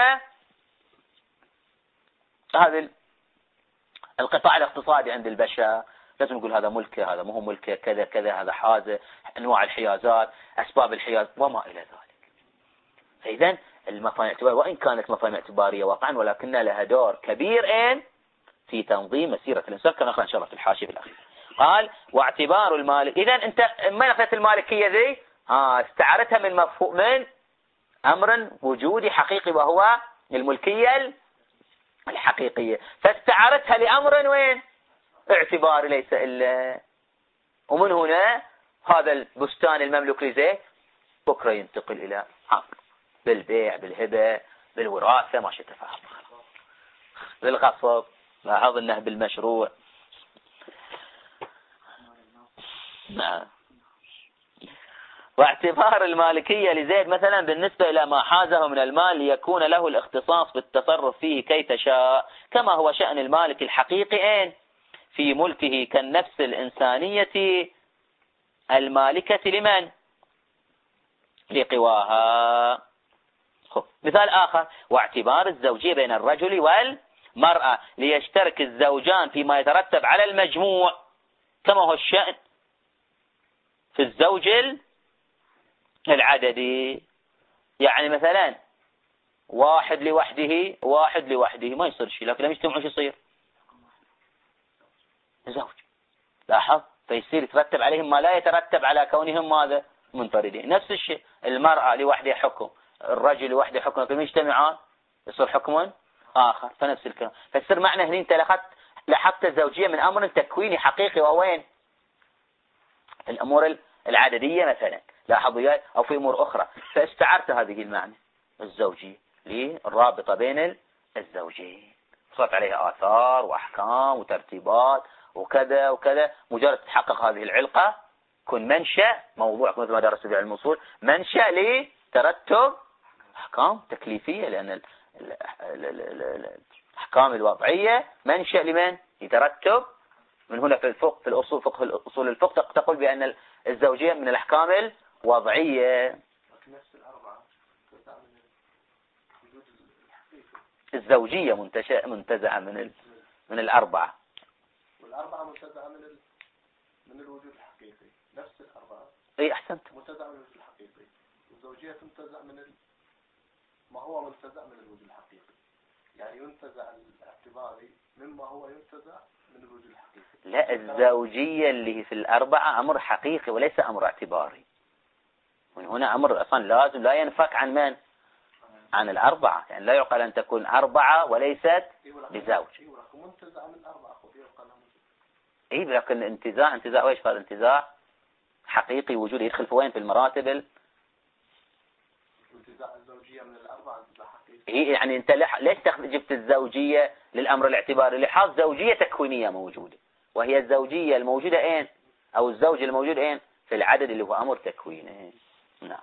هذا القطاع الاقتصادي عند البشر. لازم نقول هذا ملكه، هذا مو ملكه، كذا كذا، هذا حازة، أنواع الحيازات، أسباب الحياز وما إلى ذلك. فإذا المفاهيم الاعتبارية وإن كانت مفاهيم اعتبارية واقعا ولكن لها دور كبير في تنظيم مسيرة الإنسان كما قال إن شاء الله في الحاشية في الأخير. قال واعتبار المالك. إذا أنت ما أخذت المالكية ذي استعرتها من مفهوم من أمر وجودي حقيقي وهو الملكية الحقيقية، فاستعرتها لأمر وين؟ اعتباري ليس إلا. ومن هنا هذا البستان المملوك لزيد بكرة ينتقل إلى عقد بالبيع بالهبة بالوراثة ما شئت فعل بالغصب. لاحظ أنه بالمشروع. نعم. واعتبار المالكية لزيد مثلا بالنسبة إلى ما حازه من المال ليكون له الاختصاص بالتصرف فيه كيف شاء، كما هو شأن المالك الحقيقي في ملكه كالنفس الإنسانية المالكة لمن؟ لقواها. مثال آخر واعتبار الزوجية بين الرجل والمرأة ليشترك الزوجان فيما يترتب على المجموع، كما هو الشأن في الزوج العددي. يعني مثلا واحد لوحده ما يصير شيء، لكن لما يجتمعوا شو يصير؟ زوج. لاحظ؟ فيصير يترتب عليهم ما لا يترتب على كونهم ماذا؟ منفردين. نفس الشيء المرأة لوحدها حكم، الرجل لوحده حكم، لكن يجتمعان يصير حكم آخر. فنفس الكلام. فيصير معنى هنا انت لاحظت الزوجية من أمر تكويني حقيقي ووين؟ الأمور العددية مثلا. لاحظوا وياي، أو في أمور أخرى، فاستعرت هذه المعنى الزوجية للرابطة بين الزوجين، صارت عليها آثار وأحكام وترتيبات وكذا وكذا. مجرد تحقق هذه العلاقة كن منشأ موضوع مثل ما درسوا في علم الأصول، منشأ لترتب أحكام تكليفية، لأن الأحكام الوضعية منشأ لمن يترتب من هنا في الفقه، في الأصول، فقه أصول الفقه تقول بأن الزوجية من الأحكام الوضعية. نفس الأربعة وجود الحقيقي. الزوجية منتزعة من الأربعة، والأربعة منتزعة من الوجود الحقيقي. نفس الأربعة اي احسنت، منتزع من الوجود الحقيقي. والزوجية تنتزع ما هو منتزع من الوجود الحقيقي، يعني ينتزع الاعتباري مما هو ينتزع من الوجود الحقيقي. لا، الزوجية اللي في الأربعة أمر حقيقي وليس أمر اعتباري. من هنا أمر أصلا لازم لا ينفك عن من؟ عن الأربعة، يعني لا يعقل أن تكون أربعة وليست بزوج. منتزع من الأربعة. إيه، لكن الانتزاع وإيش هذا؟ انتزاع حقيقي وجودي، يدخل في وين؟ في المراتب انتزاع الزوجية من الأربعة انتزاع حقيقي. إيه يعني أنت ليش جبت الزوجية للأمر الاعتباري؟ لحاظ زوجية تكوينية موجودة، وهي الزوجية الموجودة أين؟ أو الزوج الموجود أين؟ في العدد اللي هو أمر تكويني. نعم.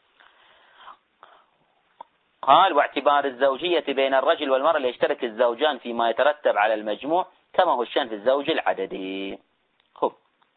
قال: واعتبار الزوجية بين الرجل والمرأة ليشترك الزوجان فيما يترتب على المجموع كما هو الشأن في الزوج العددي. خب،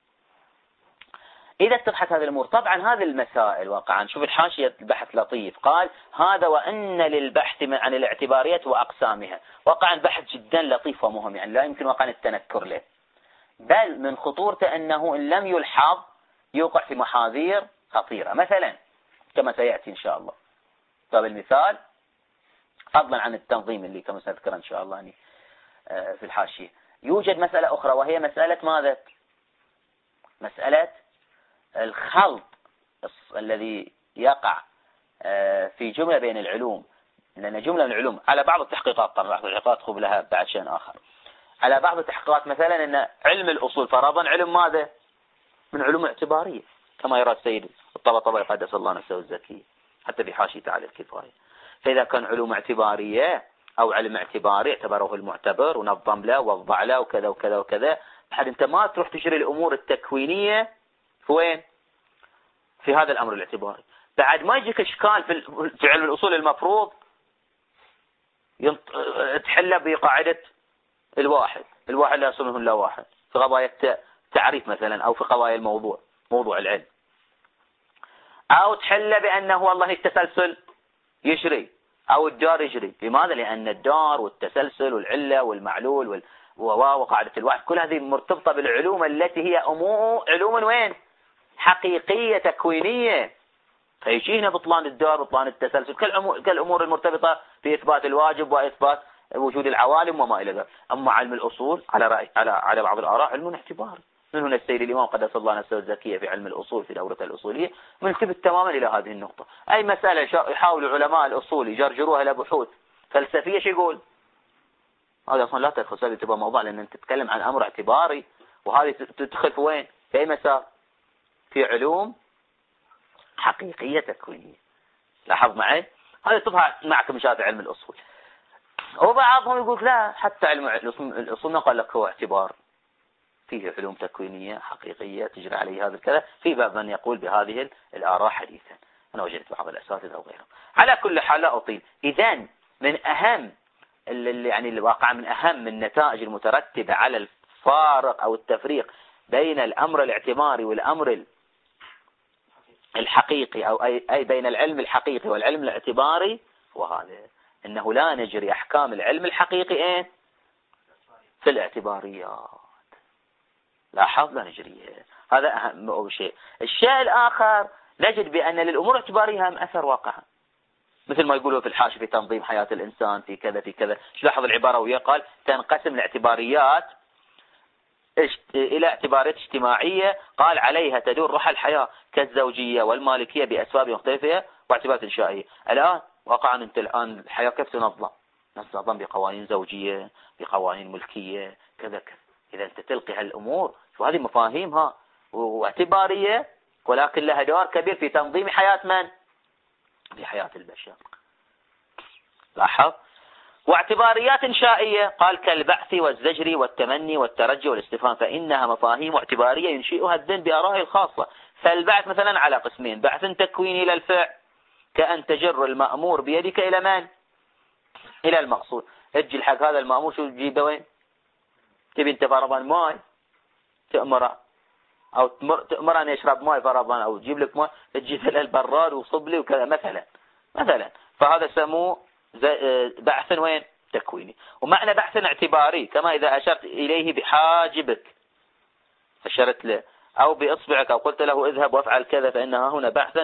إذا اتضحت هذه الأمور، طبعا هذه المسائل واقعا، شوف الحاشية البحث لطيف، قال: هذا وأن للبحث عن الاعتبارية وأقسامها. واقعا بحث جدا لطيف ومهم، يعني لا يمكن واقعا التنكر له، بل من خطورته أنه إن لم يلحظ يوقع في محاذير خطيرة. مثلا كما سيأتي إن شاء الله باب المثال، فضلا عن التنظيم اللي كما سنذكر إن شاء الله يعني في الحاشية، يوجد مسألة أخرى، وهي مسألة ماذا؟ مسألة الخلط الذي يقع في جملة بين العلوم، لأن جملة من العلوم على بعض التحقيقات، طبعا بعض التحقيقات خذ لها بعد شيء آخر، على بعض التحقيقات مثلا أن علم الأصول فرضا علم ماذا؟ من علوم اعتبارية، كما يرى السيد الطبطبائي قدس الله نفسه الزكي حتى في حاشيته على الكفاية. فإذا كان علوم اعتبارية أو علم اعتباري اعتبره المعتبر ونظم له ووضع له وكذا وكذا وكذا، بحد أنت ما تروح تجري الأمور التكوينية في وين؟ في هذا الأمر الاعتباري. بعد ما يجيك إشكال في علم الأصول المفروض تحله بقاعدة الواحد لا يصله إلا واحد، في قضايا التعريف مثلا، أو في قضايا موضوع العلم، أو تحله بأنه والله التسلسل يجري أو الدار يجري. لماذا؟ لأن الدار والتسلسل والعلة والمعلول وقاعدة الواحد كل هذه مرتبطة بالعلوم التي هي علوم وين؟ حقيقية تكوينية. فيجينا بطلان الدار وبطلان التسلسل كالأمور المرتبطة في إثبات الواجب وإثبات وجود العوالم وما إلى ذلك. أما علم الأصول على بعض الآراء علم اعتباري. من هنا السيد الإمام قدس الله نفسه الزكية في علم الأصول في دورة الأصولية منتبه تماما إلى هذه النقطة. أي مسألة يحاول علماء الأصول يجرجروها إلى بحوث فلسفية، شو يقول؟ هذا أصلا لا تدخل سبب تبقى موضوع، لأن أنت تتكلم عن أمر اعتباري، وهذه تدخل في وين؟ في أي مسار؟ في علوم حقيقية تكوينية. لاحظ معي، هذه تظهر معك من شهادة علم الأصول. وبعضهم يقول لا، حتى علم الأصول ما قال لك هو اعتبار، فيه علوم تكوينية حقيقية تجري عليه هذا الكلام. في بعض من يقول بهذه الآراء حديثا، أنا وجدت بعض الأساتذة وغيرهم. على كل حال لا أطيل. إذن من أهم يعني الواقع من أهم النتائج المترتبة على الفارق أو التفريق بين الأمر الاعتباري والأمر الحقيقي، أو أي بين العلم الحقيقي والعلم الاعتباري، وهذا إنه لا نجري أحكام العلم الحقيقي في الاعتباريات. لاحظ، لا نجريها. هذا أهم شيء. الشيء الآخر، نجد بأن للأمور الاعتبارية هم أثر واقعا، مثل ما يقولوا في الحاشية في تنظيم حياة الإنسان في كذا في كذا. لاحظ العبارة وياه، قال: تنقسم الاعتباريات إلى اعتبارات اجتماعية، قال عليها تدور روح الحياة كالزوجية والمالكية بأسباب مختلفة واعتبارات إنشائية. الآن واقعا أنت الآن الحياة كيف تنظم؟ تنظم بقوانين زوجية، بقوانين ملكية، كذا كذا. إذا أنت تلقي هالأمور، وهذه مفاهيمها واعتبارية ولكن لها دور كبير في تنظيم حياة من؟ في حياة البشر. لاحظ. واعتباريات إنشائية قال كالبعث والزجر والتمني والترجي والاستفهام، فإنها مفاهيم اعتبارية ينشئها الذهن بآرائه الخاصة. فالبعث مثلا على قسمين: بعث تكويني إلى الفعل كأن تجر المأمور بيدك إلى من؟ إلى المقصود. اجي الحق هذا المأمور شو تجيبه وين؟ تبي انت فرضا ماء تأمره، أو تأمر أن يشرب ماء فرضا، أو تجيب لك ماء تجيب له البراد وصب لي وكذا مثلا. فهذا سموه بعث وين؟ تكويني. ومعنى بعث اعتباري كما إذا أشرت إليه بحاجبك، أشرت له أو بإصبعك أو قلت له اذهب وافعل كذا، فإنها هنا بعثا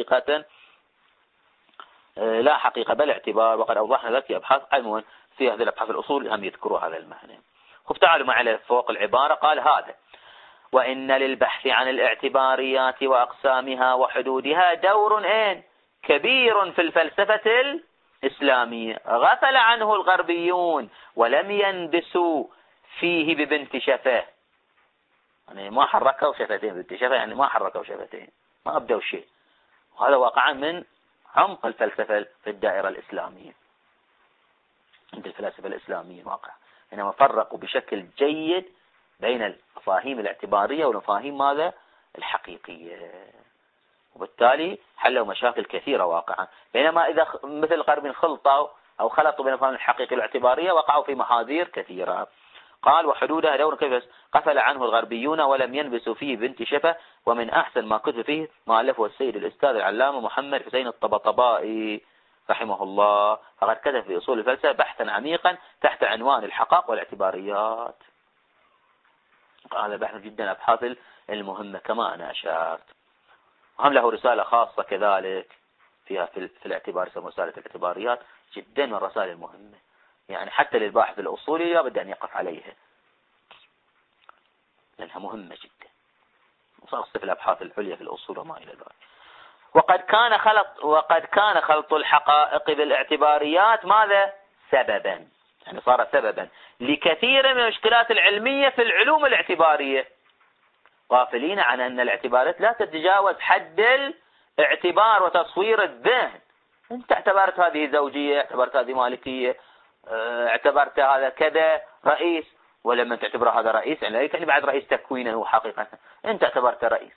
لا حقيقة بل اعتبار. وقد أوضحنا لك في أبحاث عموما في هذه الأبحاث الأصول هم يذكروا هذا المعنى. خذ تعالوا معي فوق العبارة. قال هذا: وإن للبحث عن الاعتباريات وأقسامها وحدودها دور كبير في الفلسفة الإسلامية غفل عنه الغربيون ولم ينبسوا فيه ببنت شفاه. يعني ما حركوا شفتين بنت شفاه، يعني ما حركوا شفتين، ما أبدوا شيء. وهذا واقعا من عمق الفلسفة في الدائرة الإسلامية عند الفلاسفة الإسلاميين واقع، إنما فرقوا بشكل جيد بين المفاهيم الاعتبارية والمفاهيم ماذا؟ الحقيقية، وبالتالي حلوا مشاكل كثيرة واقعا. بينما إذا مثل الغربيين خلطوا أو خلطوا بين المفاهيم الحقيقية والاعتبارية وقعوا في محاذير كثيرة. قال: وحدودها دور كيف قفل عنه الغربيون ولم ينبسوا فيه بنت شفة. ومن أحسن ما كتب فيه مؤلفه السيد الأستاذ العلامة محمد حسين الطبطبائي رحمه الله، فقد كتب في أصول الفلسفة بحثا عميقا تحت عنوان الحقائق والاعتباريات. هذا بحث جدا أبحاث المهمة كما أنا أشرت. وهم له رسالة خاصة كذلك فيها في الاعتبار، اسمها رسالة الاعتباريات، جدا من الرسائل المهمة، يعني حتى للباحث الأصولي لابد أن يقف عليها لأنها مهمة جدا، وخاصة في الأبحاث العليا في الأصول وما إلى ذلك. وقد كان خلط الحقائق بالاعتباريات ماذا؟ سببا، يعني صار سببا لكثير من المشكلات العلمية في العلوم الاعتبارية، غافلين عن أن الاعتبارات لا تتجاوز حد الاعتبار وتصوير الذهن. أنت اعتبرت هذه زوجية، اعتبرت هذه مالكية، اعتبرت هذا كذا رئيس، ولما تعتبر هذا رئيس يعني لا يعني بعد رئيس تكوينا هو حقيقة، أنت اعتبرت رئيس.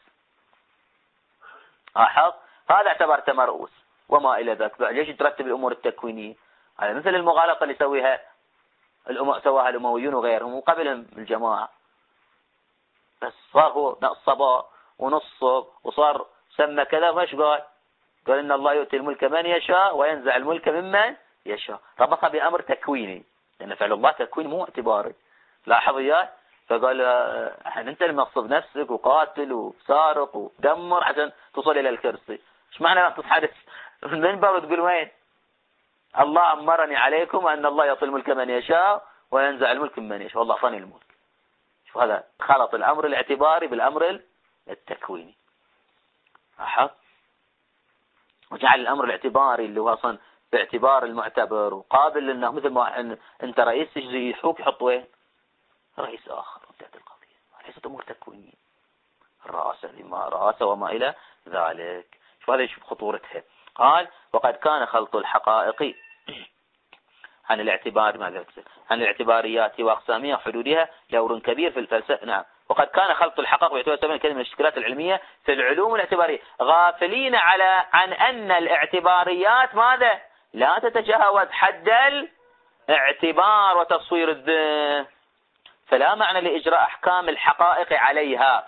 لاحظ، هذا اعتبرت مرؤوس وما إلى ذلك. ليش ترتب الأمور التكوينية؟ هذا مثل المغالطة اللي سواها الأمويون وغيرهم وقبلهم الجماعة، بس صار هو نصب ونصب وصار سمى كذا، وش قال إن الله يؤتي الملك من يشاء وينزع الملك ممن يشاء، ربطها بأمر تكويني لأن فعل الله تكوين مو اعتباري. لاحظ إياه، فقال أنت اللي منصب نفسك وقاتل وسارق ودمر عشان تصل إلى الكرسي. إيش معنى تصحى من المنبر وتقول وين الله أمرني عليكم أن الله يعطي الملك من يشاء وينزع الملك من يشاء، والله أعطاني الملك. شوف هذا خلط الأمر الاعتباري بالأمر التكويني. لاحظ، وجعل الأمر الاعتباري اللي هو أصلا باعتبار المعتبر وقابل لأنه مثل ما أنت رئيس يحوك يحط وين رئيس آخر، وانتهت القضية. ليست أمور تكوينية، الرئاسة لما رئاسة وما إلى ذلك. شوف هذا يشوف خطورتها. قال: وقد كان خلط الحقائق عن الاعتباريات وأقسامها وحدودها دور كبير في الفلسفة. نعم، وقد كان خلط الحقائق ويعتبر سببا كثير من الاشكالات العلمية في العلوم الاعتبارية، غافلين عن أن الاعتباريات ماذا؟ لا تتجاوز حد الاعتبار وتصوير الذهن، فلا معنى لإجراء أحكام الحقائق عليها،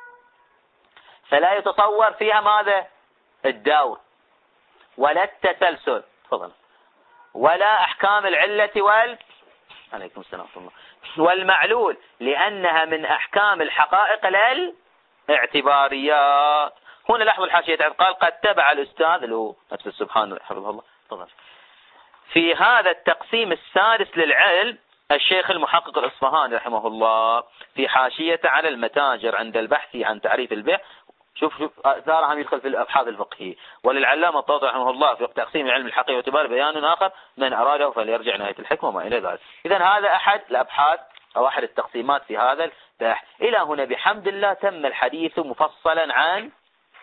فلا يتصور فيها ماذا؟ الدور ولا التسلسل، تفضل، ولا أحكام العلة عليكم السلام والمعلول، لأنها من أحكام الحقائق للاعتباريات. هنا لاحظوا الحاشية قال: قد تبع الأستاذ اللي هو نفس السبحان حفظه الله تفضل في هذا التقسيم السادس للعلم الشيخ المحقق الإصفهاني رحمه الله في حاشية على المتاجر عند البحث عن تعريف البيع. شوف ثارهم يدخل في الأبحاث الفقهية. وللعلامة الطاطي رحمه الله في تقسيم علم الحقيقة واعتبار بيان آخر، من أراده فليرجع نهاية الحكمة وما إلى ذلك. إذن هذا أحد الأبحاث أو أحد التقسيمات في هذا البحث. إلى هنا بحمد الله تم الحديث مفصلا عن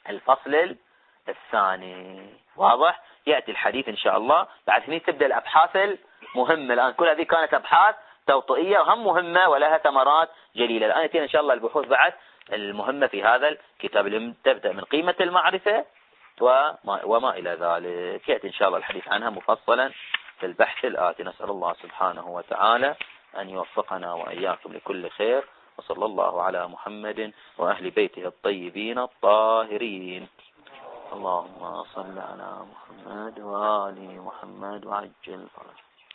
الفصل الثاني. واضح؟ يأتي الحديث إن شاء الله بعد هنا تبدأ الأبحاث المهمة. الآن كل هذه كانت أبحاث توطئية وهم مهمة ولها ثمرات جليلة. الآن يأتينا إن شاء الله البحوث بعد المهمة في هذا الكتاب اللي تبدأ من قيمة المعرفة وما إلى ذلك. يأتي إن شاء الله الحديث عنها مفصلا في البحث الآتي. نسأل الله سبحانه وتعالى أن يوفقنا وإياكم لكل خير، وصلى الله على محمد وأهل بيته الطيبين الطاهرين. اللهم صل على محمد وآل محمد وعجل فرجه.